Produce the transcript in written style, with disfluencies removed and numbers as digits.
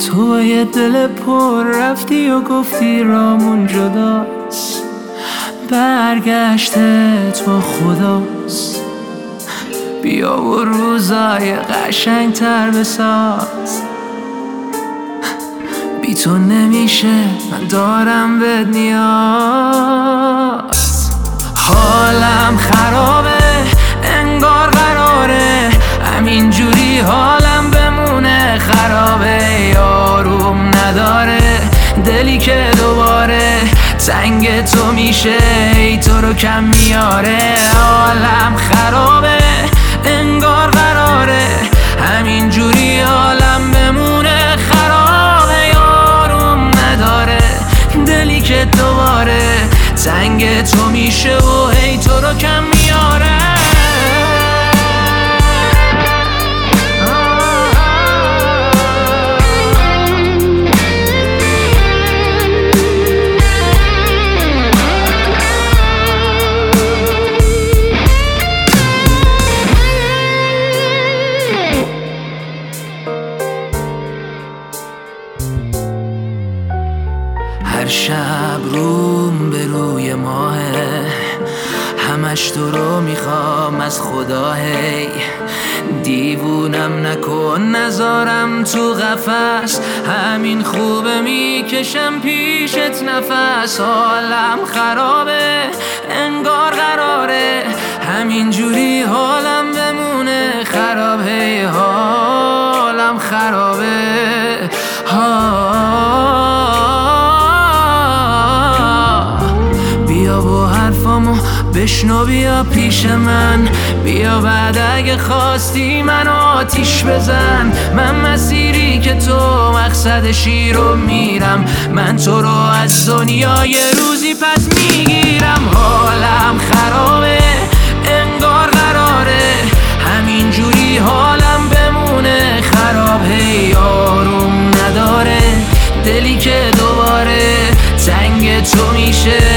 تو یه دل پر رفتی و گفتی رامون جداست، برگشته تو خداست. بیا و روزای قشنگ تر بساز، بی تو نمیشه من دارم بهت نیاز. حالم خرابه انگار قراره همینجوری حالم بمونه خرابه. یاروم نداره دلی که دوباره تنگ تو میشه ای تو رو کم میاره. حالم خرابه انگار قراره همینجوری حالم بمونه خرابه. یاروم نداره دلی که دوباره تنگ تو میشه و ای تو رو کم میاره. هر شب روم به روی ماهه، همش تو رو میخوام از خدا. هی دیوونم نکن نذارم تو قفس، همین خوبه میکشم پیشت نفس. حالم خرابه انگار قراره همینجوری حالم بمونه خراب. هی حالم خرابه بیا با حرفامو بشنو بیا پیش من، بیا بعد اگه خواستی منو آتیش بزن. من مسیری که تو مقصدشی رو میرم، من تو رو از دنیا یه روزی پس میگیرم. حالم خرابه انگار قراره همینجوری حالم بمونه خراب. هی یاروم نداره دلی که دوباره تنگ تو میشه